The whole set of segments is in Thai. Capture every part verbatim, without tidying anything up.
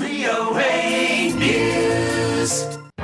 วี โอ เอ News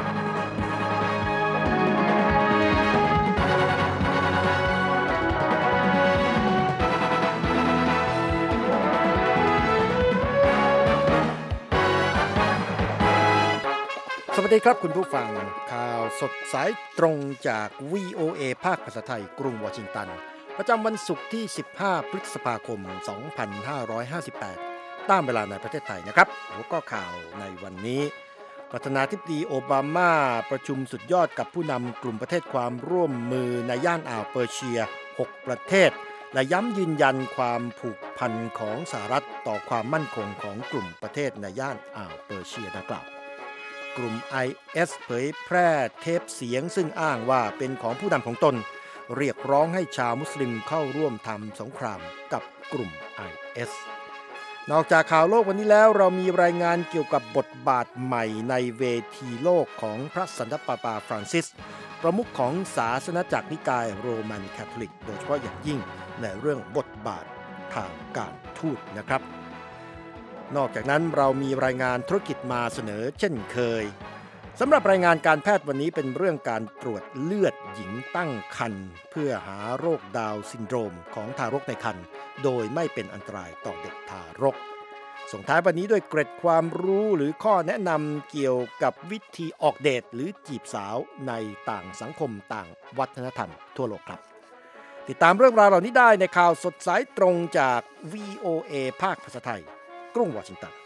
สวัสดีครับคุณผู้ฟังข่าวสดสายตรงจาก วี โอ เอ ภาคภาษาไทยกรุงวอชิงตันประจำวันศุกร์ที่สิบห้าพฤษภาคมสองพันห้าร้อยห้าสิบแปดตามเวลาในประเทศไทยนะครับหัวข้อข่าวในวันนี้ประธานาธิบดีโอบามาประชุมสุดยอดกับผู้นำกลุ่มประเทศความร่วมมือในย่านอ่าวเปอร์เซียหกประเทศและย้ำยืนยันความผูกพันของสหรัฐต่อความมั่นคงของกลุ่มประเทศในย่านอ่าวเปอร์เซียดังกล่าวกลุ่ม ไอ เอส เผยแพร่เทปเสียงซึ่งอ้างว่าเป็นของผู้นำของตนเรียกร้องให้ชาวมุสลิมเข้าร่วมทำสงครามกับกลุ่ม ไอ เอส นอกจากข่าวโลกวันนี้แล้วเรามีรายงานเกี่ยวกับบทบาทใหม่ในเวทีโลกของพระสันตะปาปาฟรานซิสประมุขของศาสนจักรนิกายโรมันคาทอลิกโดยเฉพาะอย่างยิ่งในเรื่องบทบาททางการทูตนะครับนอกจากนั้นเรามีรายงานธุรกิจมาเสนอเช่นเคยสำหรับรายงานการแพทย์วันนี้เป็นเรื่องการตรวจเลือดหญิงตั้งครรภ์เพื่อหาโรคดาวน์ซินโดรมของทารกในครรภ์โดยไม่เป็นอันตรายต่อเด็กทารกส่งท้ายวันนี้ด้วยเกร็ดความรู้หรือข้อแนะนำเกี่ยวกับวิธีออกเดทหรือจีบสาวในต่างสังคมต่างวัฒนธรรมทั่วโลกครับติดตามเรื่องราวเหล่านี้ได้ในข่าวสดสายตรงจาก วี โอ เอ ภาคภาษาไทยกรุงวอชิงตัน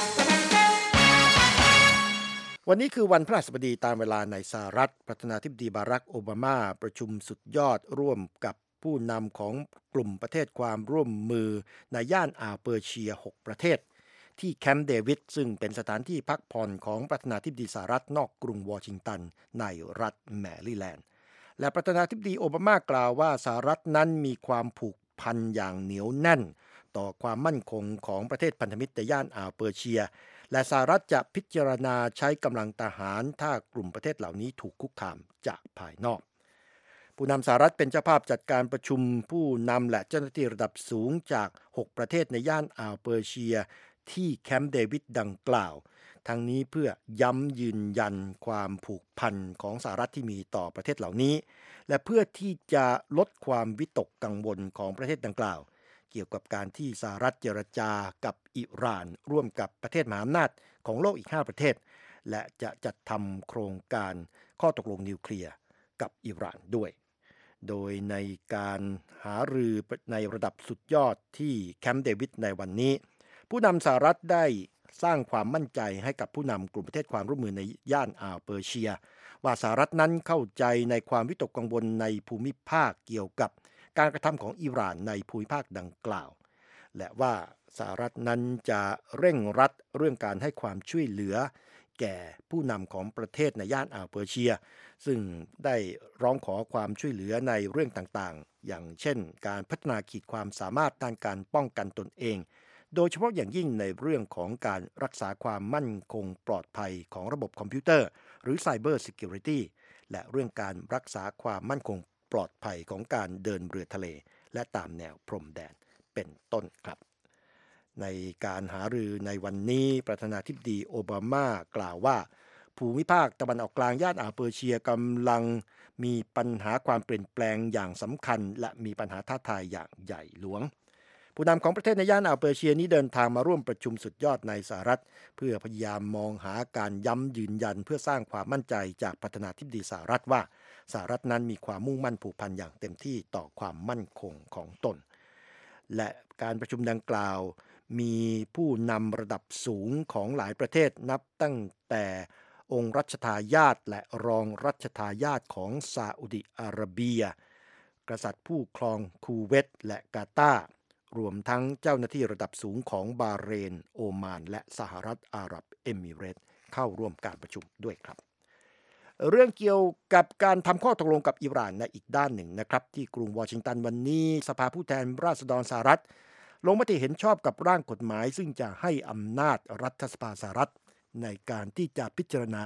วันนี้คือวันพฤหัสบดีตามเวลาในสหรัฐประธานาธิบดีบารักโอบามาประชุมสุดยอดร่วมกับผู้นำของกลุ่มประเทศความร่วมมือในย่านอ่าวเปอร์เซียหกประเทศที่แคมป์เดวิดซึ่งเป็นสถานที่พักผ่อนของประธานาธิบดีสหรัฐนอกกรุงวอชิงตันในรัฐแมริแลนด์และประธานาธิบดีโอบามากล่าวว่าสหรัฐนั้นมีความผูกพันอย่างเหนียวแน่นต่อความมั่นคงของประเทศพันธมิตรในย่านอ่าวเปอร์เซียและสหรัฐจะพิจารณาใช้กำลังทหารถ้ากลุ่มประเทศเหล่านี้ถูกคุกคามจากภายนอกผู้นำสหรัฐเป็นเจ้าภาพจัดการประชุมผู้นำและเจ้าหน้าที่ระดับสูงจากหกประเทศในย่านอ่าวเปอร์เซียที่แคมป์เดวิดดังกล่าวทั้งนี้เพื่อย้ำยืนยันความผูกพันของสหรัฐที่มีต่อประเทศเหล่านี้และเพื่อที่จะลดความวิตกกังวลของประเทศดังกล่าวเกี่ยวกับการที่สหรัฐเจรจากับอิหร่านร่วมกับประเทศมหาอำนาจของโลกอีกห้าประเทศและจะจัดทำโครงการข้อตกลงนิวเคลียร์กับอิหร่านด้วยโดยในการหารือในระดับสุดยอดที่แคมป์เดวิดในวันนี้ผู้นำสหรัฐได้สร้างความมั่นใจให้กับผู้นำกลุ่มประเทศความร่วมมือในย่านอ่าวเปอร์เซียว่าสหรัฐนั้นเข้าใจในความวิตกกังวลในภูมิภาคเกี่ยวกับการกระทำของอิหร่านในภูมิภาคดังกล่าวและว่าสหรัฐนั้นจะเร่งรัดเรื่องการให้ความช่วยเหลือแก่ผู้นำของประเทศในย่านอ่าวเปอร์เซียซึ่งได้ร้องขอความช่วยเหลือในเรื่องต่างๆอย่างเช่นการพัฒนาขีดความสามารถด้านการป้องกันตนเองโดยเฉพาะอย่างยิ่งในเรื่องของการรักษาความมั่นคงปลอดภัยของระบบคอมพิวเตอร์หรือ Cyber Security และเรื่องการรักษาความมั่นคงปลอดภัยของการเดินเรือทะเลและตามแนวพรมแดนเป็นต้นครับในการหารือในวันนี้ประธานาธิบดีโอบามากล่าวว่าภูมิภาคตะวันออกกลางย่านอ่าวเปอร์เซียกำลังมีปัญหาความเปลี่ยนแปลงอย่างสำคัญและมีปัญหาท้าทายอย่างใหญ่หลวงผู้นำของประเทศในย่านอ่าวเปอร์เซียนี้เดินทางมาร่วมประชุมสุดยอดในสหรัฐเพื่อพยายามมองหาการย้ำยืนยันเพื่อสร้างความมั่นใจจากประธานาธิบดีสหรัฐว่าสหรัฐนั้นมีความมุ่งมั่นผูกพันอย่างเต็มที่ต่อความมั่นคงของตนและการประชุมดังกล่าวมีผู้นำระดับสูงของหลายประเทศนับตั้งแต่องค์รัชทายาทและรองรัชทายาทของซาอุดิอาระเบียกษัตริย์ผู้ครองคูเวตและกาตาร์รวมทั้งเจ้าหน้าที่ระดับสูงของบาห์เรนโอมานและสหรัฐอาหรับเอมิเรตส์เข้าร่วมการประชุมด้วยครับเรื่องเกี่ยวกับการทำข้อตกลงกับอิหร่านในอีกด้านหนึ่งนะครับที่กรุงวอชิงตันวันนี้สภาผู้แทนราษฎรสหรัฐลงมติเห็นชอบกับร่างกฎหมายซึ่งจะให้อำนาจรัฐสภาสหรัฐในการที่จะพิจารณา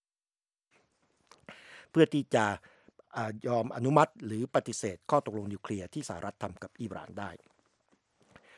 เพื่อที่จะยอมอนุมัติหรือปฏิเสธข้อตกลงนิวเคลียร์ที่สหรัฐทำกับอิหร่านได้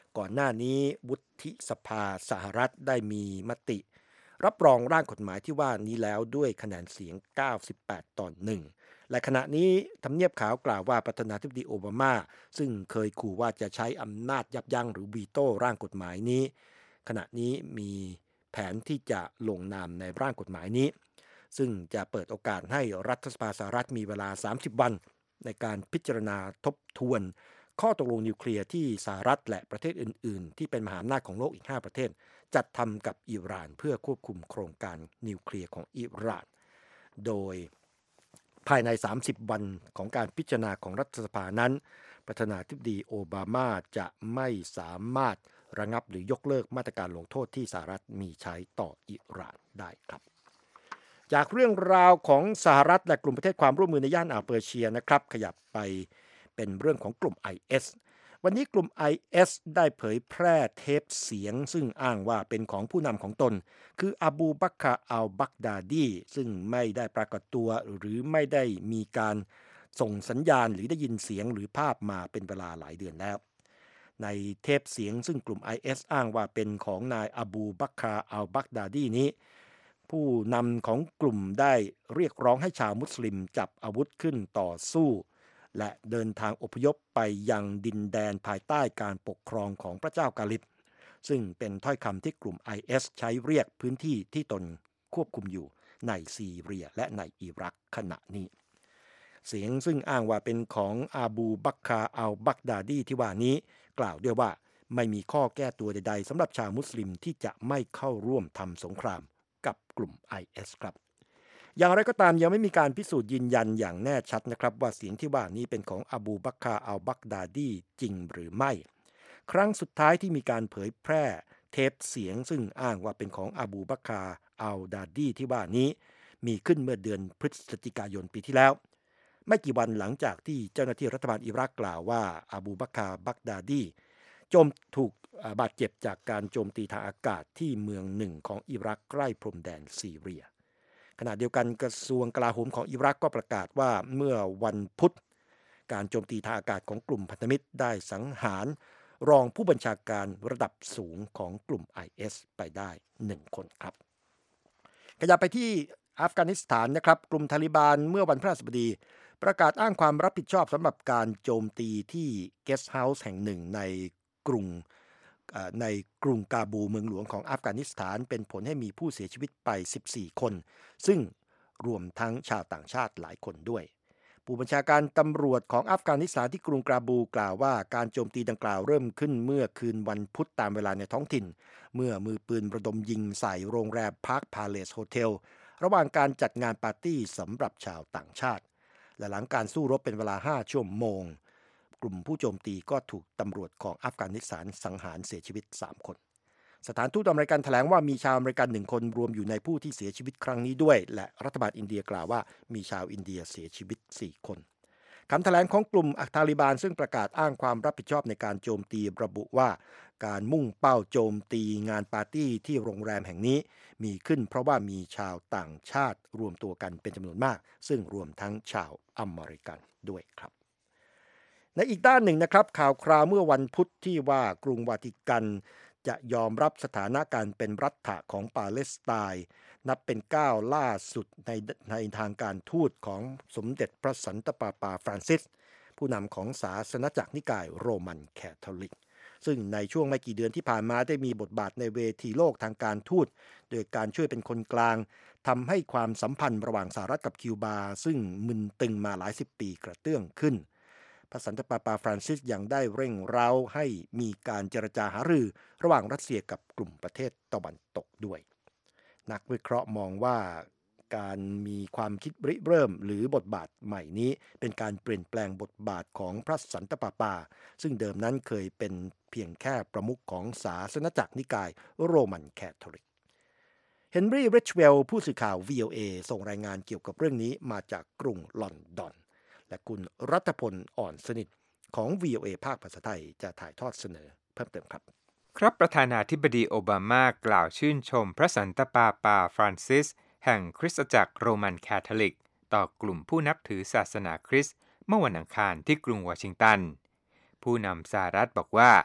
ก่อนหน้านี้วุฒิสภาสหรัฐได้มีมติรับรองร่างกฎหมายที่ว่านี้แล้วด้วยคะแนนเสียงเก้าสิบแปดต่อหนึ่งและขณะนี้ทำเนียบขาวกล่าวว่าประธานาธิบดีโอบามาซึ่งเคยขู่ว่าจะใช้อำนาจยับยั้งหรือวีโต้ร่างกฎหมายนี้ขณะนี้มีแผนที่จะลงนามในร่างกฎหมายนี้ซึ่งจะเปิดโอกาสให้รัฐสภาสหรัฐมีเวลาสามสิบวันในการพิจารณาทบทวนข้อตกลงนิวเคลียร์ที่สหรัฐและประเทศอื่นๆที่เป็นมหาอำนาจของโลกอีกห้าประเทศจัดทำกับอิหร่านเพื่อควบคุมโครงการนิวเคลียร์ของอิหร่านโดยภายในสามสิบวันของการพิจารณาของรัฐสภานั้นประธานาธิบดีโอบามาจะไม่สามารถระงับหรือยกเลิกมาตรการลงโทษที่สหรัฐมีใช้ต่ออิหร่านได้ครับจากเรื่องราวของสหรัฐและกลุ่มประเทศความร่วมมือในย่านอ่าวเปอร์เซียนะครับขยับไปเป็นเรื่องของกลุ่ม ไอ เอส วันนี้กลุ่ม ไอ เอส ได้เผยแพร่เทปเสียงซึ่งอ้างว่าเป็นของผู้นำของตนคืออบูบักร อัล บักดาดีซึ่งไม่ได้ปรากฏตัวหรือไม่ได้มีการส่งสัญญาณหรือได้ยินเสียงหรือภาพมาเป็นเวลาหลายเดือนแล้วในเทปเสียงซึ่งกลุ่ม ไอ เอส อ้างว่าเป็นของนายอบูบักร อัล บักดาดีนี้ผู้นำของกลุ่มได้เรียกร้องให้ชาวมุสลิมจับอาวุธขึ้นต่อสู้และเดินทางอพยพไปยังดินแดนภายใต้การปกครองของพระเจ้ากาลิบซึ่งเป็นถ้อยคำที่กลุ่ม ไอ เอส ใช้เรียกพื้นที่ที่ตนควบคุมอยู่ในซีเรียและในอิรักขณะนี้เสียงซึ่งอ้างว่าเป็นของอาบูบักร อัล บักดาดีที่ว่านี้กล่าวด้วยว่าไม่มีข้อแก้ตัวใดๆสำหรับชาวมุสลิมที่จะไม่เข้าร่วมทำสงครามกับกลุ่ม ไอ เอส ครับอย่างไรก็ตามยังไม่มีการพิสูจน์ยืนยันอย่างแน่ชัดนะครับว่าเสียงที่ว่านี้เป็นของอบูบักร อัล บักดาดีจริงหรือไม่ครั้งสุดท้ายที่มีการเผยแพร่เทปเสียงซึ่งอ้างว่าเป็นของอบูบักร อัล ดาดีที่ว่านี้มีขึ้นเมื่อเดือนพฤศจิกายนปีที่แล้วไม่กี่วันหลังจากที่เจ้าหน้าที่รัฐบาลอิรักกล่าวว่าอบูบักร บักดาดีโจมถูกบาดเจ็บจากการโจมตีทางอากาศที่เมืองหนึ่งของอิรักใกล้พรมแดนซีเรียขณะเดียวกันกระทรวงกลาโหมของอิรักก็ประกาศว่าเมื่อวันพุธการโจมตีทางอากาศของกลุ่มพันธมิตรได้สังหารรองผู้บัญชาการระดับสูงของกลุ่ม ไอ เอส ไปได้หนึ่งคนครับขยับไปที่อัฟกานิสถานนะครับกลุ่มทาลิบานเมื่อวันพฤหัสบดีประกาศอ้างความรับผิดชอบสำหรับการโจมตีที่เกสต์เฮาส์แห่งหนึ่งในกรุงในกรุงกาบูเมืองหลวงของอัฟกานิสถานเป็นผลให้มีผู้เสียชีวิตไปสิบสี่คนซึ่งรวมทั้งชาวต่างชาติหลายคนด้วยผู้บัญชาการตำรวจของอัฟกานิสถานที่กรุงกาบูกล่าวว่าการโจมตีดังกล่าวเริ่มขึ้นเมื่อคืนวันพุธตามเวลาในท้องถิ่นเมื่อมือปืนระดมยิงใส่โรงแรมพาร์คพาเลสโฮเทลระหว่างการจัดงานปาร์ตี้สำหรับชาวต่างชาติและหลังการสู้รบเป็นเวลาห้าชั่วโมงกลุ่มผู้โจมตีก็ถูกตำรวจของอัฟกานิสถานสังหารเสียชีวิตสามคนสถานทูตอเมริกันแถลงว่ามีชาวอเมริกันหนึ่งคนรวมอยู่ในผู้ที่เสียชีวิตครั้งนี้ด้วยและรัฐบาลอินเดียกล่าวว่ามีชาวอินเดียเสียชีวิตสี่คนคำแถลงของกลุ่มอัตาลิบานซึ่งประกาศอ้างความรับผิดชอบในการโจมตีระบุว่าการมุ่งเป้าโจมตีงานปาร์ตี้ที่โรงแรมแห่งนี้มีขึ้นเพราะว่ามีชาวต่างชาติรวมตัวกันเป็นจำนวนมากซึ่งรวมทั้งชาวอเมริกันด้วยครับในอีกด้านหนึ่งนะครับข่าวคราวเมื่อวันพุธที่ว่ากรุงวาติกันจะยอมรับสถานะการเป็นรัฐของปาเลสไตน์นับเป็นก้าวล่าสุดในในทางการทูตของสมเด็จพระสันตะปาปาฟรานซิสผู้นำของศาสนจักรนิกายโรมันแคทอลิกซึ่งในช่วงไม่กี่เดือนที่ผ่านมาได้มีบทบาทในเวทีโลกทางการทูตโดยการช่วยเป็นคนกลางทำให้ความสัมพันธ์ระหว่างสหรัฐกับคิวบาซึ่งมึนตึงมาหลายสิบปีกระเตื้องขึ้นพระสันตะปาปาฟรานซิสยังได้เร่งเร้าให้มีการเจรจาหารือระหว่างรัสเซียกับกลุ่มประเทศตะวันตกด้วยนักวิเคราะห์มองว่าการมีความคิดริเริ่มหรือบทบาทใหม่นี้เป็นการเปลี่ยนแปลงบทบาทของพระสันตะปาปาซึ่งเดิมนั้นเคยเป็นเพียงแค่ประมุขของศาสนจักรนิกายโรมันแคทอลิกเฮนรี่ ริชเวลล์ผู้สื่อข่าว วี โอ เอ ส่งรายงานเกี่ยวกับเรื่องนี้มาจากกรุงลอนดอนและคุณรัตพลอ่อนสนิทของ วี โอ เอ ภาคภาษาไทยจะถ่ายทอดเสนอเพิ่มเติมครับครับประธานาธิบดีโอบามากล่าวชื่นชมพระสันตะปาปาฟรานซิสแห่งคริสตจักรโรมันคาทอลิกต่อกลุ่มผู้นับถือศาสนาคริสต์เมื่อวันอังคารที่กรุงวอชิงตันผู้นำสหรัฐบอกว่าพ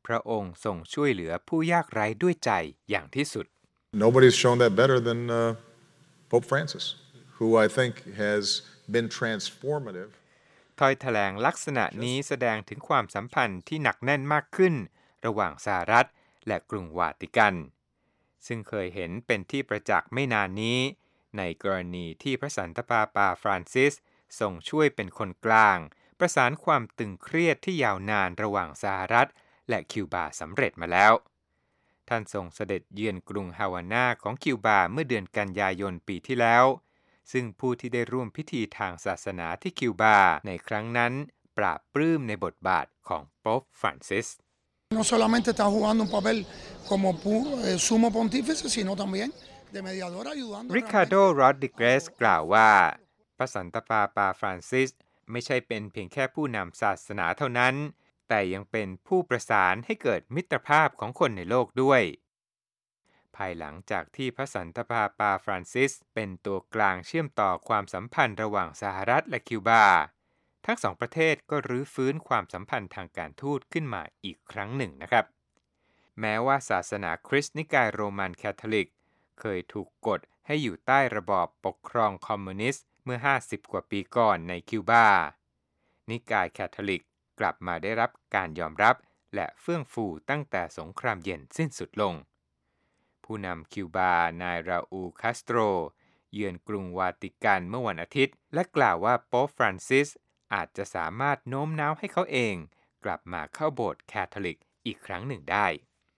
พระองค์ทรงช่วยเหลือผู้ยากไร้ด้วยใจอย่างที่สุด Nobody's shown that better than uh, Pope Francis, who I think has been transformative. ถ้อยแถลงลักษณะนี้แสดงถึงความสัมพันธ์ที่หนักแน่นมากขึ้นระหว่างสหรัฐและกรุงวาติกันซึ่งเคยเห็นเป็นที่ประจักษ์ไม่นานนี้ในกรณีที่พระสันตะปาปาฟรานซิสทรงช่วยเป็นคนกลางประสานความตึงเครียดที่ยาวนานระหว่างสหรัฐและคิวบาสำเร็จมาแล้วท่านทรงเสด็จเยือนกรุงฮาวานาของคิวบาเมื่อเดือนกันยายนปีที่แล้วซึ่งผู้ที่ได้ร่วมพิธีทางศาสนาที่คิวบาในครั้งนั้นปราบปลื้มในบทบาทของโป๊ปฟรานซิส No solamente está jugando un papel como eh, sumo pontífice, sino también de mediador ayudando. Ricardo Rodriguez กล่าวว่าพระสันตะปาปาฟรานซิสไม่ใช่เป็นเพียงแค่ผู้นำศาสนาเท่านั้นแต่ยังเป็นผู้ประสานให้เกิดมิตรภาพของคนในโลกด้วยภายหลังจากที่พระสันตะปาปาฟรานซิสเป็นตัวกลางเชื่อมต่อความสัมพันธ์ระหว่างสหรัฐและคิวบาทั้งสองประเทศก็รื้อฟื้นความสัมพันธ์ทางการทูตขึ้นมาอีกครั้งหนึ่งนะครับแม้ว่าศาสนาคริสต์นิกายโรมันคาทอลิกเคยถูกกดให้อยู่ใต้ระบอบปกครองคอมมิวนิสต์เมื่อห้าสิบกว่าปีก่อนในคิวบานิกายคาทอลิกกลับมาได้รับการยอมรับและเฟื่องฟูตั้งแต่สงครามเย็นสิ้นสุดลงผู้นำคิวบานายราอูลคาสโตรเยือนกรุงวาติกันเมื่อวันอาทิตย์และกล่าวว่าโป๊ปฟรานซิสอาจจะสามารถโน้มน้าวให้เขาเองกลับมาเข้าโบสถ์คาทอลิกอีกครั้งหนึ่งได้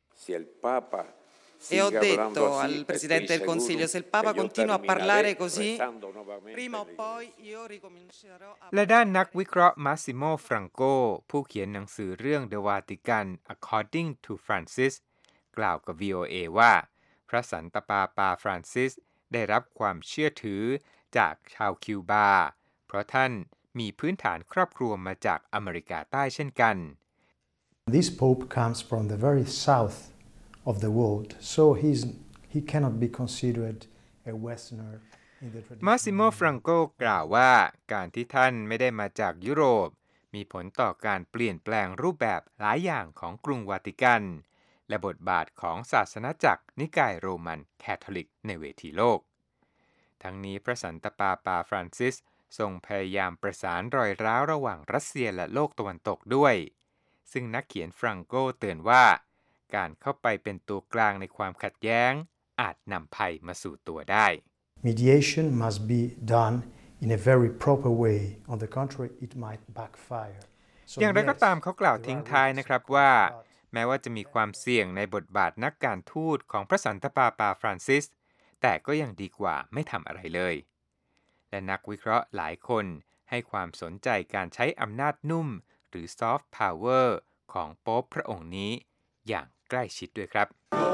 E ho detto al Presidente del Consiglio, se il Papa continua a parlare così, prima o poi io ricomincerò a... และด้านนักวิเคราะห์มาซิโมฟรังโกผู้เขียนหนังสือเรื่อง The Vatican According to Francis กล่าวกับ วี โอ เอ ว่าพระสันตะปาปาฟรานซิสได้รับความเชื่อถือจากชาวคิวบาเพราะท่านมีพื้นฐานครอบครัวมาจากอเมริกาใต้เช่นกัน This Pope comes from the very south of the world, so he's, he cannot be considered a Westerner in the tradition. มาซิโมฟรังโกกล่าวว่าการที่ท่านไม่ได้มาจากยุโรปมีผลต่อการเปลี่ยนแปลงรูปแบบหลายอย่างของกรุงวาติกันและบทบาทของศาสนาจักรนิกายโรมันคาทอลิกในเวทีโลกทั้งนี้พระสันตะปาปาฟรานซิสทรงพยายามประสานรอยร้าวระหว่างรัสเซียและโลกตะวันตกด้วยซึ่งนักเขียนฟรังโกเตือนว่าการเข้าไปเป็นตัวกลางในความขัดแย้งอาจนำภัยมาสู่ตัวได้ Mediation must be done in a very proper way. On the contrary, it might backfire. อย่างไรก็ตามเขากล่าวทิ้งท้ายนะครับว่าแม้ว่าจะมีความเสี่ยงในบทบาทนักการทูตของพระสันตะปาปาฟรานซิสแต่ก็ยังดีกว่าไม่ทำอะไรเลยและนักวิเคราะห์หลายคนให้ความสนใจการใช้อำนาจนุ่มหรือซอฟต์พาวเวอร์ของโป๊ปพระองค์นี้อย่างใกล้ชิดด้วยครับ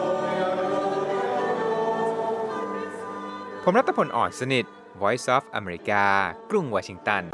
ผมรัตพล อ่อนสนิท Voice of America กรุงวอชิงตัน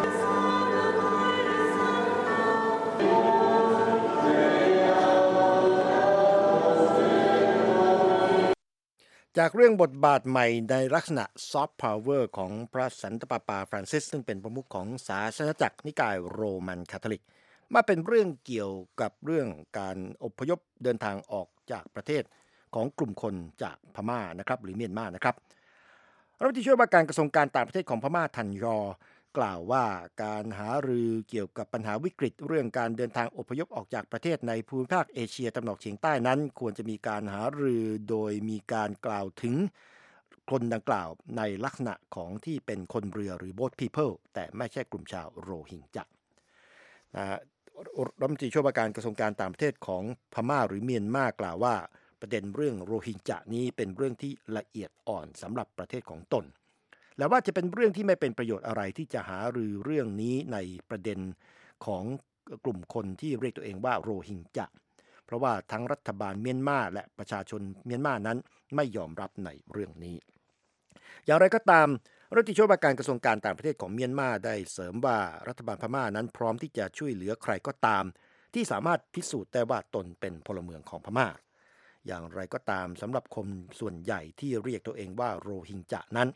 จากเรื่องบทบาทใหม่ในลักษณะซอฟต์พาวเวอร์ของพระสันตะปาปาฟรานซิสซึ่งเป็นประมุขของศาสนาจักรนิกายโรมันคาทอลิกมาเป็นเรื่องเกี่ยวกับเรื่องการอพยพเดินทางออกจากประเทศของกลุ่มคนจากพม่านะครับหรือเมียนมานะครับรัฐมนตรีช่วยว่าการกระทรวงการต่างประเทศของพม่าทันยอกล่าวว่าการหารือเกี่ยวกับปัญหาวิกฤตเรื่องการเดินทางอพยพออกจากประเทศในภูมิภาคเอเชียตะวันออกเฉียงใต้นั้นควรจะมีการหารือโดยมีการกล่าวถึงคนดังกล่าวในลักษณะของที่เป็นคนเรือหรือ boat people แต่ไม่ใช่กลุ่มชาวโรฮิงญานะรัฐมนตรีช่วยว่าการกระทรวงการต่างประเทศของพม่าหรือเมียนมากล่าวว่าประเด็นเรื่องโรฮิงญานี้เป็นเรื่องที่ละเอียดอ่อนสำหรับประเทศของตนและว่าจะเป็นเรื่องที่ไม่เป็นประโยชน์อะไรที่จะหารือเรื่องนี้ในประเด็นของกลุ่มคนที่เรียกตัวเองว่าโรฮิงญาเพราะว่าทั้งรัฐบาลเมียนมาและประชาชนเมียนมานั้นไม่ยอมรับในเรื่องนี้อย่างไรก็ตามรัฐมนตรีช่วยว่าการกระทรวงการต่างประเทศของเมียนมาได้เสริมว่ารัฐบาลพม่านั้นพร้อมที่จะช่วยเหลือใครก็ตามที่สามารถพิสูจน์ได้ว่าตนเป็นพลเมืองของพม่าอย่างไรก็ตามสำหรับคนส่วนใหญ่ที่เรียกตัวเองว่าโรฮิงญานั้น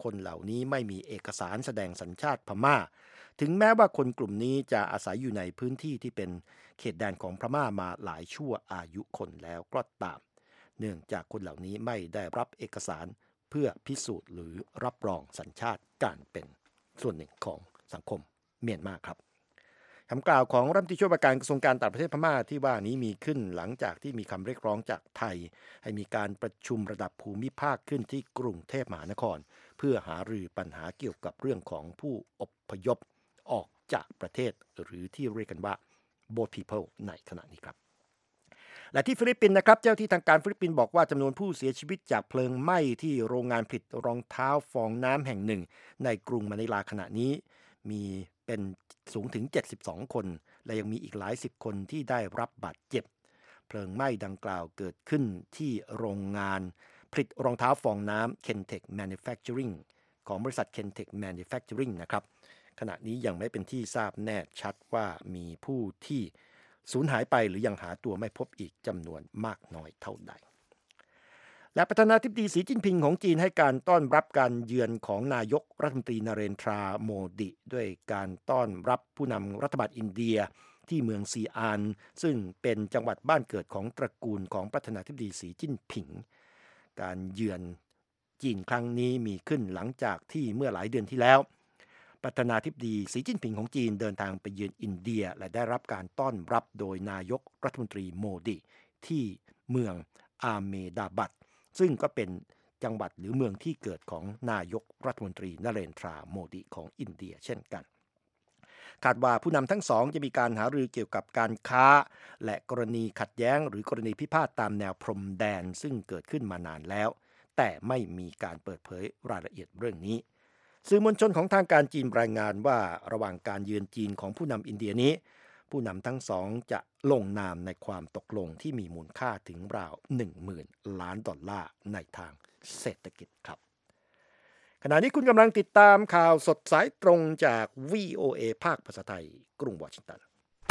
คนเหล่านี้ไม่มีเอกสารแสดงสัญชาติพม่าถึงแม้ว่าคนกลุ่มนี้จะอาศัยอยู่ในพื้นที่ที่เป็นเขตแดนของพม่ามาหลายชั่วอายุคนแล้วก็ตามเนื่องจากคนเหล่านี้ไม่ได้รับเอกสารเพื่อพิสูจน์หรือรับรองสัญชาติการเป็นส่วนหนึ่งของสังคมเมียนมาครับคำกล่าวของรัฐมนตรีช่วยว่าการกระทรวงการต่างประเทศพม่าที่ว่านี้มีขึ้นหลังจากที่มีคำเรียกร้องจากไทยให้มีการประชุมระดับภูมิภาคขึ้นที่กรุงเทพมหานครเพื่อหารือปัญหาเกี่ยวกับเรื่องของผู้อพยพออกจากประเทศหรือที่เรียกกันว่า boat people ในขณะนี้ครับและที่ฟิลิปปินส์นะครับเจ้าที่ทางการฟิลิปปินส์บอกว่าจำนวนผู้เสียชีวิตจากเพลิงไหม้ที่โรงงานผลิตรองเท้าฟองน้ำแห่งหนึ่งในกรุงมะนิลาขณะนี้มีเป็นสูงถึงเจ็ดสิบสองคนและยังมีอีกหลายสิบคนที่ได้รับบาดเจ็บเพลิงไหม้ดังกล่าวเกิดขึ้นที่โรงงานผลิตรองเท้าฟองน้ำ Kentech Manufacturing ของบริษัท Kentech Manufacturing นะครับขณะนี้ยังไม่เป็นที่ทราบแน่ชัดว่ามีผู้ที่สูญหายไปหรือยังหาตัวไม่พบอีกจำนวนมากน้อยเท่าใดและประธานาธิบดีสีจิ้นผิงของจีนให้การต้อนรับการเยือนของนายกรัฐมนตรีนเรนทราโมดิด้วยการต้อนรับผู้นำรัฐบาลอินเดียที่เมืองซีอานซึ่งเป็นจังหวัดบ้านเกิดของตระกูลของประธานาธิบดีสีจิ้นผิงการเยือนจีนครั้งนี้มีขึ้นหลังจากที่เมื่อหลายเดือนที่แล้วประธานาธิบดีสีจิ้นผิงของจีนเดินทางไปเยือนอินเดียและได้รับการต้อนรับโดยนายกรัฐมนตรีโมดิที่เมืองอาเมดาบัดซึ่งก็เป็นจังหวัดหรือเมืองที่เกิดของนายกรัฐมนตรีนเรนทราโมดิของอินเดียเช่นกันคาดว่าผู้นำทั้งสองจะมีการหารือเกี่ยวกับการค้าและกรณีขัดแย้งหรือกรณีพิพาทตามแนวพรมแดนซึ่งเกิดขึ้นมานานแล้วแต่ไม่มีการเปิดเผยรายละเอียดเรื่องนี้สื่อมวลชนของทางการจีนรายงานว่าระหว่างการเยือนจีนของผู้นำอินเดียนี้ผู้นำทั้งสองจะลงนามในความตกลงที่มีมูลค่าถึงราว หนึ่งหมื่น ล้านดอลลาร์ในทางเศรษฐกิจครับขณะนี้คุณกำลังติดตามข่าวสดสายตรงจาก วี โอ เอ ภาคภาษาไทยกรุงวอชิงตัน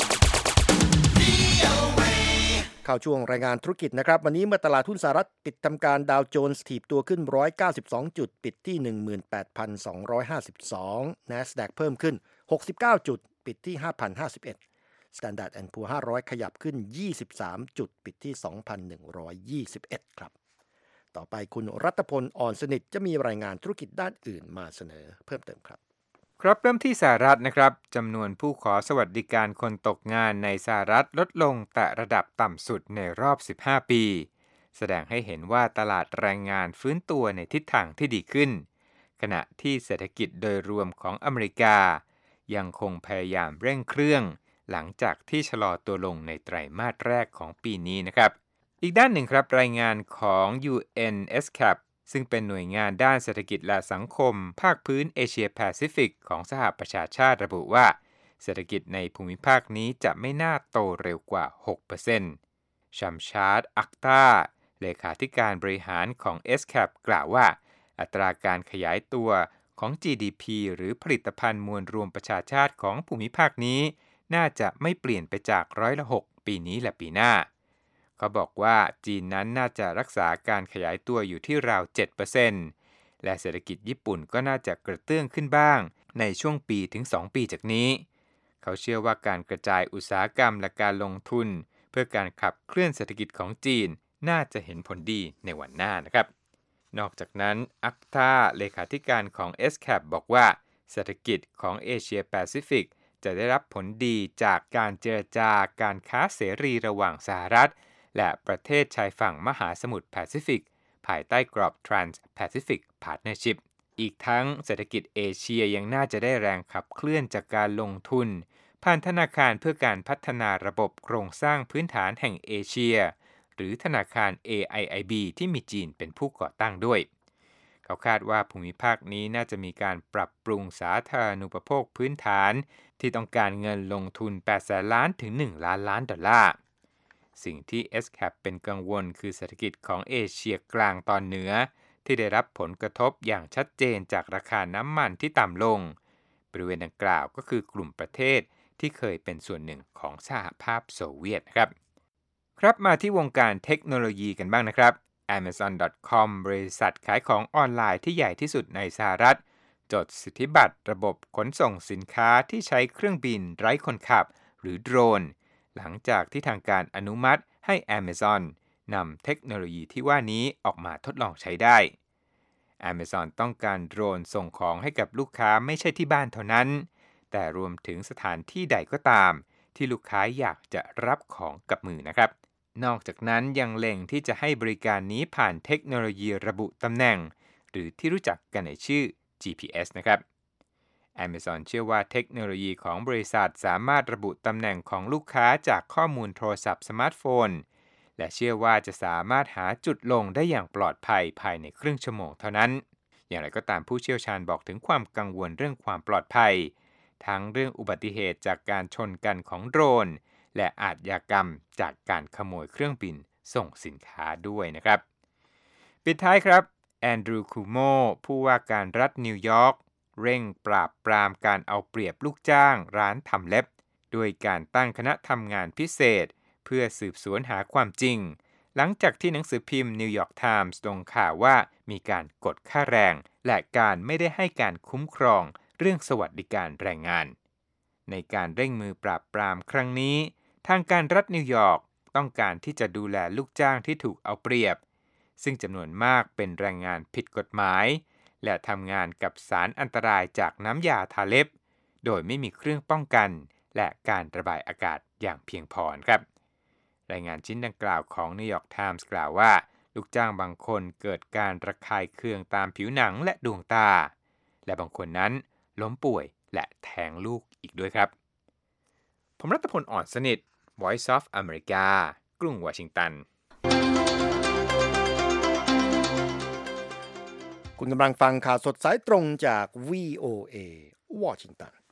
ข่าวช่วงรายงานธุรกิจนะครับวันนี้เมื่อตลาดหุ้นสหรัฐปิดทำการดาวโจนส์ถีบตัวขึ้นหนึ่งร้อยเก้าสิบสองจุดปิดที่ หนึ่งหมื่นแปดพันสองร้อยห้าสิบสอง NASDAQ เพิ่มขึ้นหกสิบเก้าจุดปิดที่ ห้าพันห้าสิบเอ็ด Standard แอนด์ Poor's ห้าร้อยขยับขึ้นยี่สิบสามจุดปิดที่ สองพันหนึ่งร้อยยี่สิบเอ็ด ครับต่อไปคุณรัตพลอ่อนสนิทจะมีรายงานธุรกิจด้านอื่นมาเสนอเพิ่มเติมครับครับเริ่มที่สหรัฐนะครับจำนวนผู้ขอสวัสดิการคนตกงานในสหรัฐลดลงแต่ระดับต่ำสุดในรอบสิบห้าปีแสดงให้เห็นว่าตลาดแรงงานฟื้นตัวในทิศทางที่ดีขึ้นขณะที่เศรษฐกิจโดยรวมของอเมริกายังคงพยายามเร่งเครื่องหลังจากที่ชะลอตัวลงในไตรมาสแรกของปีนี้นะครับอีกด้านหนึ่งครับรายงานของ ยู เอ็น เอส ซี เอ พี ซึ่งเป็นหน่วยงานด้านเศรษฐกิจและสังคมภาคพื้นเอเชียแปซิฟิกของสหประชาชาติระบุว่าเศรษฐกิจในภูมิภาคนี้จะไม่น่าโตเร็วกว่า หกเปอร์เซ็นต์ ชัมชาร์ด อัคตาเลขาธิการบริหารของ เอส ซี เอ พี กล่าวว่าอัตราการขยายตัวของ จี ดี พี หรือผลิตภัณฑ์มวลรวมประชาชาติของภูมิภาคนี้น่าจะไม่เปลี่ยนไปจากร้อยละหกปีนี้และปีหน้าเขาบอกว่าจีนนั้นน่าจะรักษาการขยายตัวอยู่ที่ราว เจ็ดเปอร์เซ็นต์ และเศรษฐกิจญี่ปุ่นก็น่าจะกระเตื้องขึ้นบ้างในช่วงปีถึงสองปีจากนี้เขาเชื่อว่าการกระจายอุตสาหกรรมและการลงทุนเพื่อการขับเคลื่อนเศรษฐกิจของจีนน่าจะเห็นผลดีในวันหน้านะครับนอกจากนั้นอัคตาเลขาธิการของ เอส ซี เอ พี บอกว่าเศรษฐกิจของเอเชียแปซิฟิกจะได้รับผลดีจากการเจรจาการค้าเสรีระหว่างสหรัฐและประเทศชายฝั่งมหาสมุทรแปซิฟิกภายใต้กรอบ Trans-Pacific Partnership อีกทั้งเศรษฐกิจเอเชียยังน่าจะได้แรงขับเคลื่อนจากการลงทุนผ่านธนาคารเพื่อการพัฒนาระบบโครงสร้างพื้นฐานแห่งเอเชียหรือธนาคาร เอ ไอ ไอ บี ที่มีจีนเป็นผู้ก่อตั้งด้วยเขาคาดว่าภูมิภาคนี้น่าจะมีการปรับปรุงสาธารณูปโภคพื้นฐานที่ต้องการเงินลงทุนแปดแสนล้านถึงหนึ่งล้านล้านดอลลาร์สิ่งที่ เอส ซี เอ พี เป็นกังวลคือเศรษฐกิจของเอเชียกลางตอนเหนือที่ได้รับผลกระทบอย่างชัดเจนจากราคาน้ำมันที่ต่ำลงบริเวณดังกล่าวก็คือกลุ่มประเทศที่เคยเป็นส่วนหนึ่งของสหภาพโซเวียตครับครับมาที่วงการเทคโนโลยีกันบ้างนะครับ Amazon ดอท คอม บริษัทขายของออนไลน์ที่ใหญ่ที่สุดในสหรัฐจดสิทธิบัตรระบบขนส่งสินค้าที่ใช้เครื่องบินไร้คนขับหรือโดรนหลังจากที่ทางการอนุมัติให้ Amazon นำเทคโนโลยีที่ว่านี้ออกมาทดลองใช้ได้ Amazon ต้องการโดรนส่งของให้กับลูกค้าไม่ใช่ที่บ้านเท่านั้นแต่รวมถึงสถานที่ใดก็ตามที่ลูกค้าอยากจะรับของกับมือนะครับนอกจากนั้นยังเล็งที่จะให้บริการนี้ผ่านเทคโนโลยีระบุตำแหน่งหรือที่รู้จักกันในชื่อ จี พี เอส นะครับ Amazon เชื่อว่าเทคโนโลยีของบริษัทสามารถระบุตำแหน่งของลูกค้าจากข้อมูลโทรศัพท์สมาร์ทโฟนและเชื่อว่าจะสามารถหาจุดลงได้อย่างปลอดภัยภายในครึ่งชั่วโมงเท่านั้นอย่างไรก็ตามผู้เชี่ยวชาญบอกถึงความกังวลเรื่องความปลอดภัยทั้งเรื่องอุบัติเหตุจากการชนกันของโดรนและอาชญากรรมจากการขโมยเครื่องบินส่งสินค้าด้วยนะครับปิดท้ายครับแอนดรูว์ คูโมผู้ว่าการรัฐนิวยอร์กเร่งปราบปรามการเอาเปรียบลูกจ้างร้านทำเล็บโดยการตั้งคณะทำงานพิเศษเพื่อสืบสวนหาความจริงหลังจากที่หนังสือพิมพ์นิวยอร์กไทมส์ลงข่าวว่ามีการกดค่าแรงและการไม่ได้ให้การคุ้มครองเรื่องสวัสดิการแรงงานในการเร่งมือปราบปรามครั้งนี้ทางการรัฐนิวยอร์กต้องการที่จะดูแลลูกจ้างที่ถูกเอาเปรียบซึ่งจำนวนมากเป็นแรงงานผิดกฎหมายและทำงานกับสารอันตรายจากน้ำยาทาเล็บโดยไม่มีเครื่องป้องกันและการระบายอากาศอย่างเพียงพอครับรายงานชิ้นดังกล่าวของ New York Times กล่าวว่าลูกจ้างบางคนเกิดการระคายเคืองตามผิวหนังและดวงตาและบางคนนั้นล้มป่วยและแท้งลูกอีกด้วยครับผมรัตพล อ่อนสนิท Voice of America กรุงวอชิงตันคุณกำลังฟังข่าวสดสายตรงจาก วี โอ เอ วอชิงตัน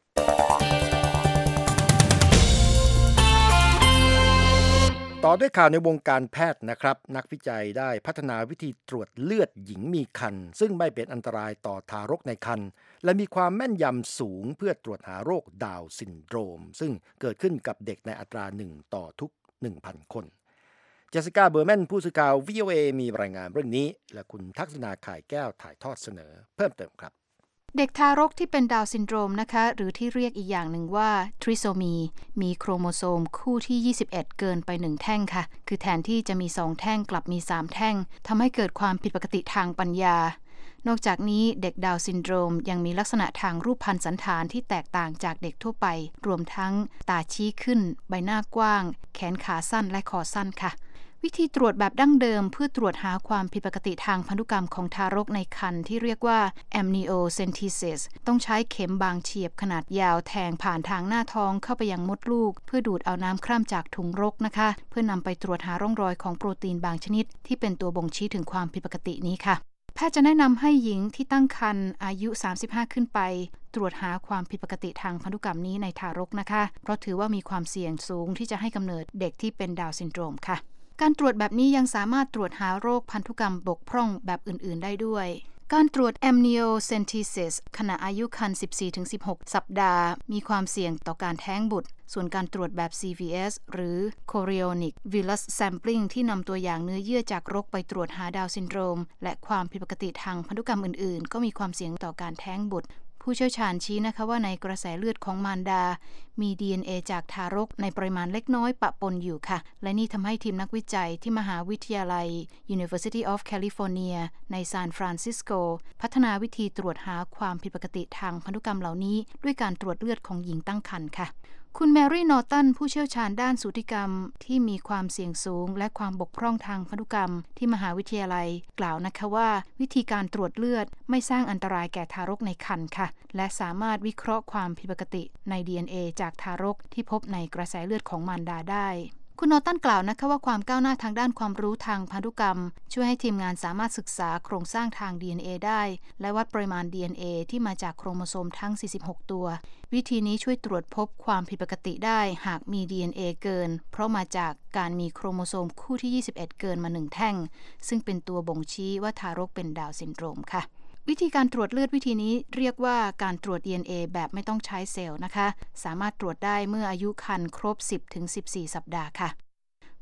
ต่อด้วยข่าวในวงการแพทย์นะครับนักวิจัยได้พัฒนาวิธีตรวจเลือดหญิงมีครรภ์ซึ่งไม่เป็นอันตรายต่อทารกในครรภ์และมีความแม่นยำสูงเพื่อตรวจหาโรคดาวน์ซินโดรมซึ่งเกิดขึ้นกับเด็กในอัตราหนึ่งต่อทุก หนึ่งพัน คนเจสสิก้า เบอร์แมนผู้สื่อข่าว วี โอ เอ มีรายงานเรื่องนี้และคุณทักษณาข่ายแก้วถ่ายทอดเสนอเพิ่มเติมครับเด็กทารกที่เป็นดาวน์ซินโดรมนะคะหรือที่เรียกอีกอย่างหนึ่งว่าทริโซมีมีโครโมโซมคู่ที่ยี่สิบเอ็ดเกินไปหนึ่งแท่งค่ะคือแทนที่จะมีสองแท่งกลับมีสามแท่งทำให้เกิดความผิดปกติทางปัญญานอกจากนี้เด็กดาวน์ซินโดรมยังมีลักษณะทางรูปพรรณสันฐานที่แตกต่างจากเด็กทั่วไปรวมทั้งตาชี้ขึ้นใบหน้ากว้างแขนขาสั้นและคอสั้นค่ะวิธีตรวจแบบดั้งเดิมเพื่อตรวจหาความผิดปกติทางพันธุกรรมของทารกในครรภ์ที่เรียกว่า amniocentesis ต้องใช้เข็มบางเฉียบขนาดยาวแทงผ่านทางหน้าท้องเข้าไปยังมดลูกเพื่อดูดเอาน้ำคร่ำจากถุงรกนะคะเพื่อนำไปตรวจหาร่องรอยของโปรตีนบางชนิดที่เป็นตัวบ่งชี้ถึงความผิดปกตินี้ค่ะแพทย์จะแนะนำให้หญิงที่ตั้งครรภ์อายุสามสิบห้าขึ้นไปตรวจหาความผิดปกติทางพันธุกรรมนี้ในทารกนะคะเพราะถือว่ามีความเสี่ยงสูงที่จะให้กำเนิดเด็กที่เป็นดาวน์ซินโดรมค่ะการตรวจแบบนี้ยังสามารถตรวจหาโรคพันธุกรรมบกพร่องแบบอื่นๆได้ด้วยการตรวจ amniocentesis ขณะอายุครรภ์ สิบสี่ถึงสิบหก สัปดาห์มีความเสี่ยงต่อการแท้งบุตรส่วนการตรวจแบบ ซี วี เอส หรือ chorionic villus sampling ที่นำตัวอย่างเนื้อเยื่อจากรกไปตรวจหาดาวน์ซินโดรมและความผิดปกติทางพันธุกรรมอื่นๆก็มีความเสี่ยงต่อการแท้งบุตรผู้เชี่ยวชาญชี้นะคะว่าในกระแสเลือดของมารดามี ดี เอ็น เอ จากทารกในปริมาณเล็กน้อยปะปนอยู่ค่ะและนี่ทำให้ทีมนักวิจัยที่มหาวิทยาลัย University of California ในซานฟรานซิสโกพัฒนาวิธีตรวจหาความผิดปกติทางพันธุกรรมเหล่านี้ด้วยการตรวจเลือดของหญิงตั้งครรภ์ค่ะคุณแมรี่นอร์ตันผู้เชี่ยวชาญด้านสูติกรรมที่มีความเสี่ยงสูงและความบกพร่องทางพันธุกรรมที่มหาวิทยาลัยกล่าวนะคะว่าวิธีการตรวจเลือดไม่สร้างอันตรายแก่ทารกในครรภ์ค่ะและสามารถวิเคราะห์ความผิดปกติใน ดี เอ็น เอ จากทารกที่พบในกระแสเลือดของมารดาได้คุณนอร์ตันกล่าวนะคะว่าความก้าวหน้าทางด้านความรู้ทางพันธุกรรมช่วยให้ทีมงานสามารถศึกษาโครงสร้างทาง ดี เอ็น เอ ได้และวัดปริมาณ ดี เอ็น เอ ที่มาจากโครโมโซมทั้งสี่สิบหกตัววิธีนี้ช่วยตรวจพบความผิดปกติได้หากมี ดี เอ็น เอ เกินเพราะมาจากการมีโครโมโซมคู่ที่ยี่สิบเอ็ดเกินมาหนึ่งแท่งซึ่งเป็นตัวบ่งชี้ว่าทารกเป็นดาวน์ซินโดรมค่ะวิธีการตรวจเลือดวิธีนี้เรียกว่าการตรวจ ดี เอ็น เอ แบบไม่ต้องใช้เซลล์นะคะสามารถตรวจได้เมื่ออายุครรภ์ครบ สิบถึงสิบสี่ สัปดาห์ค่ะ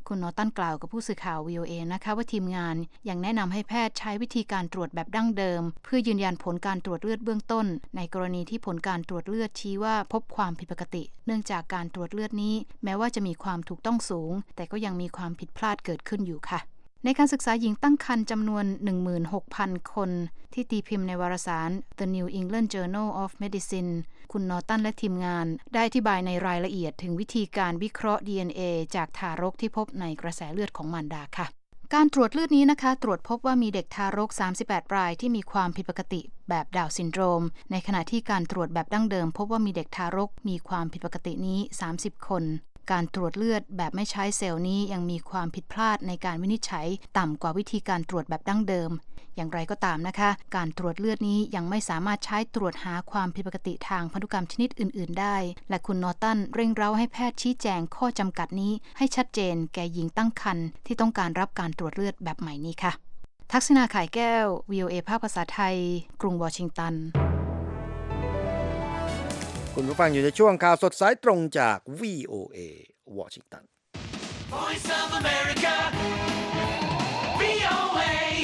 คุณนอร์ตันกล่าวกับผู้สื่อข่าว วี โอ เอ นะคะว่าทีมงานยังแนะนำให้แพทย์ใช้วิธีการตรวจแบบดั้งเดิมเพื่อยืนยันผลการตรวจเลือดเบื้องต้นในกรณีที่ผลการตรวจเลือดชี้ว่าพบความผิดปกติเนื่องจากการตรวจเลือดนี้แม้ว่าจะมีความถูกต้องสูงแต่ก็ยังมีความผิดพลาดเกิดขึ้นอยู่ค่ะในการศึกษาหญิงตั้งครรภ์จำนวน หนึ่งหมื่นหกพัน คนที่ตีพิมพ์ในวารสาร The New England Journal of Medicine คุณนอร์ตันและทีมงานได้อธิบายในรายละเอียดถึงวิธีการวิเคราะห์ ดี เอ็น เอ จากทารกที่พบในกระแสเลือดของมารดาค่ะการตรวจเลือดนี้นะคะตรวจพบว่ามีเด็กทารกสามสิบแปดรายที่มีความผิดปกติแบบดาวน์ซินโดรมในขณะที่การตรวจแบบดั้งเดิมพบว่ามีเด็กทารกมีความผิดปกตินี้สามสิบคนการตรวจเลือดแบบไม่ใช้เซลล์นี้ยังมีความผิดพลาดในการวินิจฉัยต่ำกว่าวิธีการตรวจแบบดั้งเดิมอย่างไรก็ตามนะคะการตรวจเลือดนี้ยังไม่สามารถใช้ตรวจหาความผิดปกติทางพันธุกรรมชนิดอื่นๆได้และคุณนอร์ตันเร่งเร้าให้แพทย์ชี้แจงข้อจำกัดนี้ให้ชัดเจนแก่หญิงตั้งครรภ์ที่ต้องการรับการตรวจเลือดแบบใหม่นี้ค่ะทักษิณาข่ายแก้ว วี โอ เอ ภาคภาษาไทยกรุงวอชิงตันคุณผู้ฟังอยู่ในช่วงข่าวสดสายตรงจาก วี โอ เอ วอชิงตัน Voice of America วี โอ เอ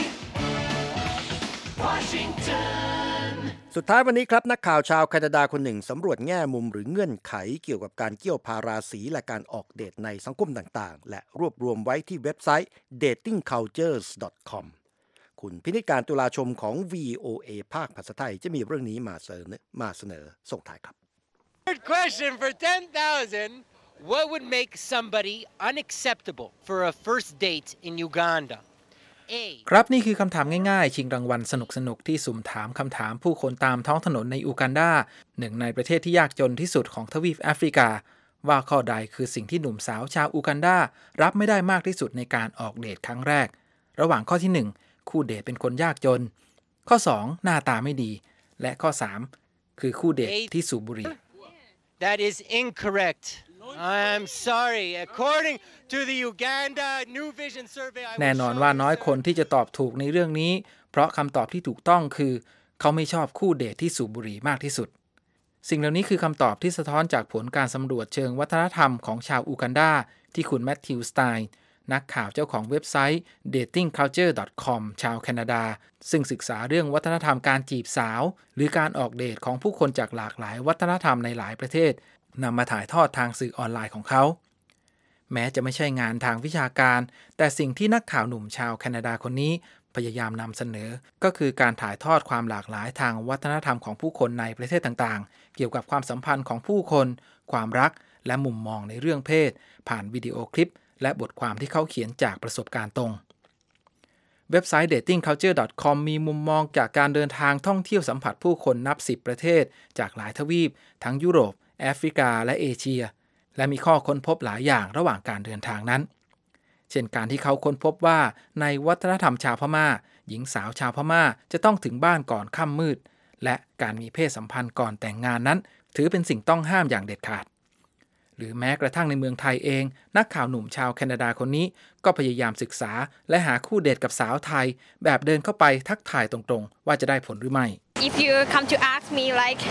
Washington สุดท้ายวันนี้ครับนักข่าวชาวแคนาดาคนหนึ่งสำรวจแง่มุมหรือเงื่อนไขเกี่ยวกับการเกี่ยวพาราสีและการออกเดทในสังคมต่างๆและรวบรวมไว้ที่เว็บไซต์ เดตติ้งคัลเจอร์ส ดอท คอม คุณพินิจการตุลาชมของ วี โอ เอ ภาคภาษาไทยจะมีเรื่องนี้มาเสนอมาเสนอส่งท้ายครับ Third question for ten thousand. What would make somebody unacceptable for a first date in Uganda? A. ครับนี่คือคำถามง่ายๆชิงรางวัลสนุกๆที่สุ่มถามคำถามผู้คนตามท้องถนนในอูกันดาหนึ่งในประเทศที่ยากจนที่สุดของทวีปแอฟริกาว่าข้อใดคือสิ่งที่หนุ่มสาวชาวอูกันดารับไม่ได้มากที่สุดในการออกเดทครั้งแรกระหว่างข้อที่หนึ่งคู่เดทเป็นคนยากจนข้อสองหน้าตาไม่ดีและข้อสามคือคู่เดทที่สูบบุหรี่ That is incorrect. I'm sorry. According to the Uganda New Vision Survey, แน่นอนว่าน้อยคนที่จะตอบถูกในเรื่องนี้เพราะคำตอบที่ถูกต้องคือเขาไม่ชอบคู่เดทที่สูบบุหรี่มากที่สุดสิ่งเหล่านี้คือคำตอบที่สะท้อนจากผลการสำรวจเชิงวัฒนธรรมของชาวอูกันดาที่คุณแมทธิวสไตน์นักข่าวเจ้าของเว็บไซต์ เดตติ้งคัลเจอร์ ดอท คอม ชาวแคนาดาซึ่งศึกษาเรื่องวัฒนธรรมการจีบสาวหรือการออกเดทของผู้คนจากหลากหลายวัฒนธรรมในหลายประเทศนำมาถ่ายทอดทางสื่อออนไลน์ของเขาแม้จะไม่ใช่งานทางวิชาการแต่สิ่งที่นักข่าวหนุ่มชาวแคนาดาคนนี้พยายามนำเสนอก็คือการถ่ายทอดความหลากหลายทางวัฒนธรรมของผู้คนในประเทศต่างๆเกี่ยวกับความสัมพันธ์ของผู้คนความรักและมุมมองในเรื่องเพศผ่านวิดีโอคลิปและบทความที่เขาเขียนจากประสบการณ์ตรงเว็บไซต์ เดตติ้งคัลเจอร์ ดอท คอม มีมุมมองจากการเดินทางท่องเที่ยวสัมผัสผู้คนนับสิบประเทศจากหลายทวีปทั้งยุโรปแอฟริกาและเอเชียและมีข้อค้นพบหลายอย่างระหว่างการเดินทางนั้นเช่นการที่เขาค้นพบว่าในวัฒนธรรมชาวพม่าหญิงสาวชาวพม่าจะต้องถึงบ้านก่อนค่ำมืดและการมีเพศสัมพันธ์ก่อนแต่งงานนั้นถือเป็นสิ่งต้องห้ามอย่างเด็ดขาดหรือแม้กระทั่งในเมืองไทยเองนักข่าวหนุ่มชาวแคนาดาคนนี้ก็พยายามศึกษาและหาคู่เดทกับสาวไทยแบบเดินเข้าไปทักทายตรงๆว่าจะได้ผลหรือไม่ If you come to ask me like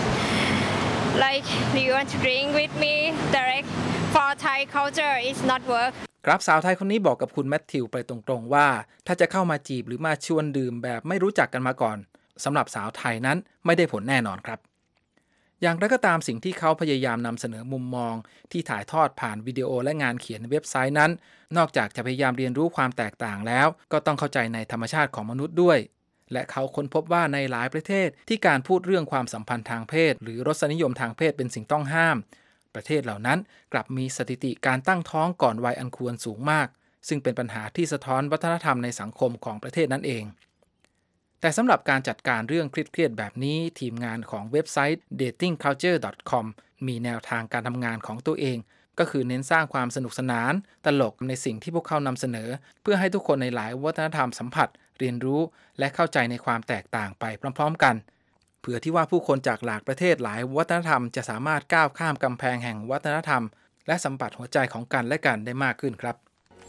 like do you want to drink with me direct for Thai culture is not work ครับสาวไทยคนนี้บอกกับคุณแมทธิวไปตรงๆว่าถ้าจะเข้ามาจีบหรือมาชวนดื่มแบบไม่รู้จักกันมาก่อนสำหรับสาวไทยนั้นไม่ได้ผลแน่นอนครับอย่างไรก็ตามสิ่งที่เขาพยายามนำเสนอมุมมองที่ถ่ายทอดผ่านวิดีโอและงานเขียนเว็บไซต์นั้นนอกจากจะพยายามเรียนรู้ความแตกต่างแล้วก็ต้องเข้าใจในธรรมชาติของมนุษย์ด้วยและเขาค้นพบว่าในหลายประเทศที่การพูดเรื่องความสัมพันธ์ทางเพศหรือรสนิยมทางเพศเป็นสิ่งต้องห้ามประเทศเหล่านั้นกลับมีสถิติการตั้งท้องก่อนวัยอันควรสูงมากซึ่งเป็นปัญหาที่สะท้อนวัฒนธรรมในสังคมของประเทศนั้นเองแต่สำหรับการจัดการเรื่องเครียดๆแบบนี้ทีมงานของเว็บไซต์ เดตติ้งคัลเจอร์ ดอท คอม มีแนวทางการทำงานของตัวเองก็คือเน้นสร้างความสนุกสนานตลกในสิ่งที่พวกเขานำเสนอเพื่อให้ทุกคนในหลายวัฒนธรรมสัมผัสเรียนรู้และเข้าใจในความแตกต่างไปพร้อมๆกันเพื่อที่ว่าผู้คนจากหลากประเทศหลายวัฒนธรรมจะสามารถก้าวข้ามกำแพงแห่งวัฒนธรรมและสัมผัสหัวใจของกันและกันได้มากขึ้นครับ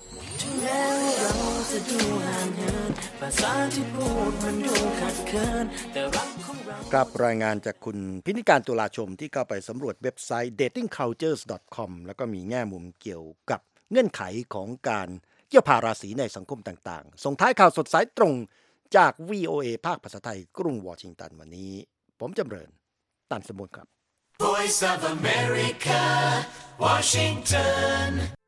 ครับรายงานจากคุณพินิจการตุลาชมที่เข้าไปสำรวจเว็บไซต์ เดตติ้งคัลเจอร์ส ดอท คอม แล้วก็มีแง่มุมเกี่ยวกับเงื่อนไขของการเกี่ยวพาราศีในสังคมต่างๆส่งท้ายข่าวสดสายตรงจาก วี โอ เอ ภาคภาษาไทยกรุงวอชิงตันวันนี้ผมจำเริญตันสมบูรณ์ครับ Voice of America, Washington